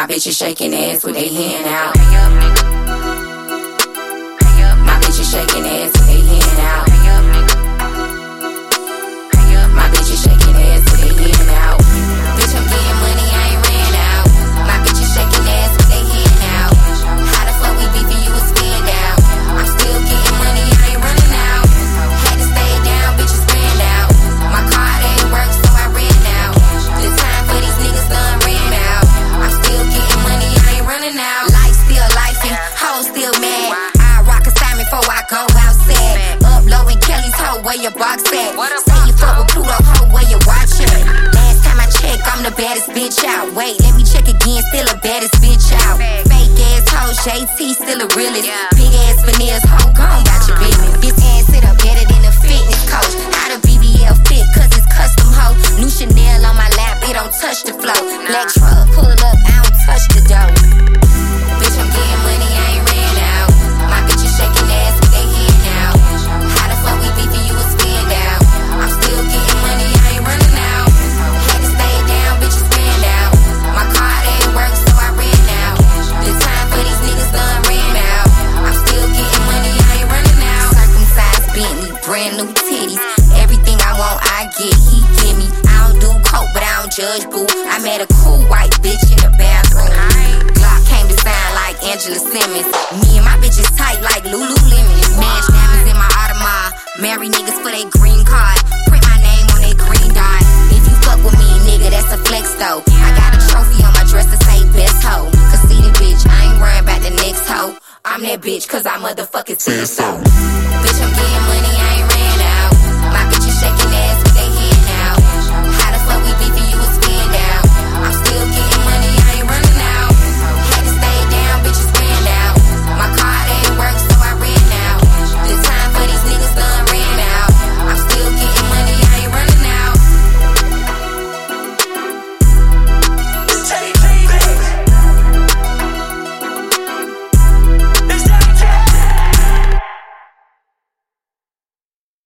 My bitches shaking ass with they hand out. My bitches shaking ass with they hand out. My bitches shaking ass with they hand out. Bitch, I'm getting money, I ain't ran out. My bitches shaking ass with they hand out. How the fuck we beefing, you a stand out. I'm still getting money, I ain't running out. Had to stay down, bitches ran out. My card ain't work, so I ran out. The time for these niggas done ran out. I'm still getting money, I ain't running out. Life still lifing, hoes still mad. I rock a Simon before I go outside. Uploading Kelly's hoe, where your box at? Say you fuck with Pluto, hoe, where you watch it? Last time I checked, I'm the baddest bitch out. Wait, let me check again, still the baddest bitch out. Fake ass hoe, JT, still the realest. Big ass veneers, hoe, gone about your business. This ass sit up better than a fitness coach. How the BBL fit, cause it's custom hoe. New Chanel on my lap, it don't touch the flow. Black truck, pull up, I don't touch the dough. Bitch, I'm getting money, I ain't ran out. My bitches shaking ass with they hand out. How the fuck we beefing, you a stand out. I'm still getting money, I ain't running out. Had to stay down, bitches ran out. My card ain't work, so I ran out. The time for these niggas done ran out. I'm still getting money, I ain't running out. Circumcised Bentley, brand new titties. Everything I want, I get, he give me. I don't do coke, but I don't judge, boo. I met a cool white bitch in the bathroom. Glock came to sound like Angela Simmons. Me and my bitches tight like Lululemon. Smash diamonds in my Audemars. Marry niggas for they green card. Print my name on they green dot. If you fuck with me, nigga, that's a flex though. I got a trophy on my dress to say best hoe. Cause see the bitch, I ain't worrying about the next hoe. I'm that bitch cause I motherfucking said so. Bitch, I'm getting money.